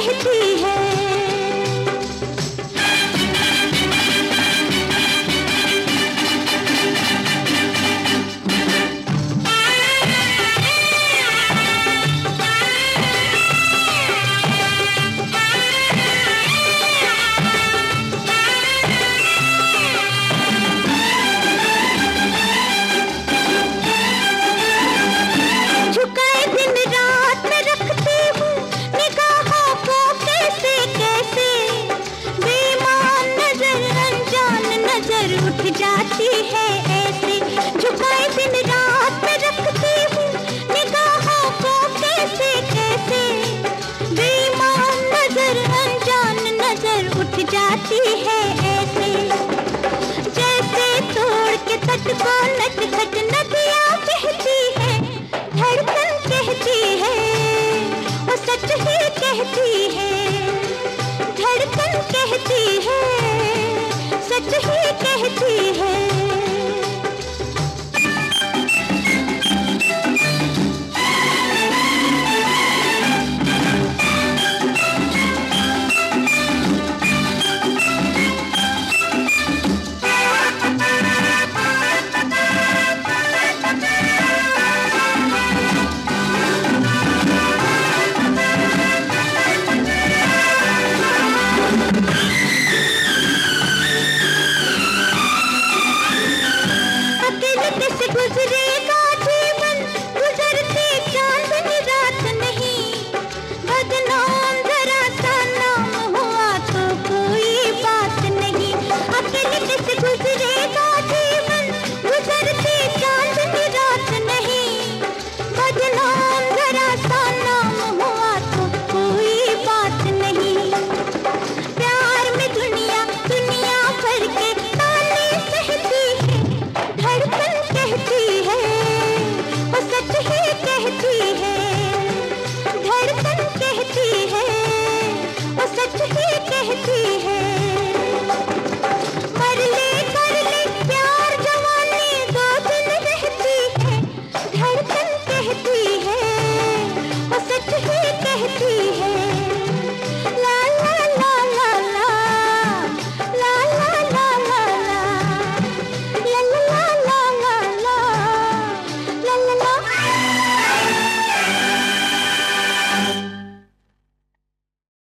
कहती है। जाती है ऐसे झुकाए दिन रात में रखती हूँ निगाहों को कैसे कैसे बेईमान नजर अनजान नजर उठ जाती है ऐसे जैसे तोड़ के तट को नटखट नदियाँ कहती है धड़कन कहती है वो सच ही कहती है धड़कन कहती है सच ही कहती है।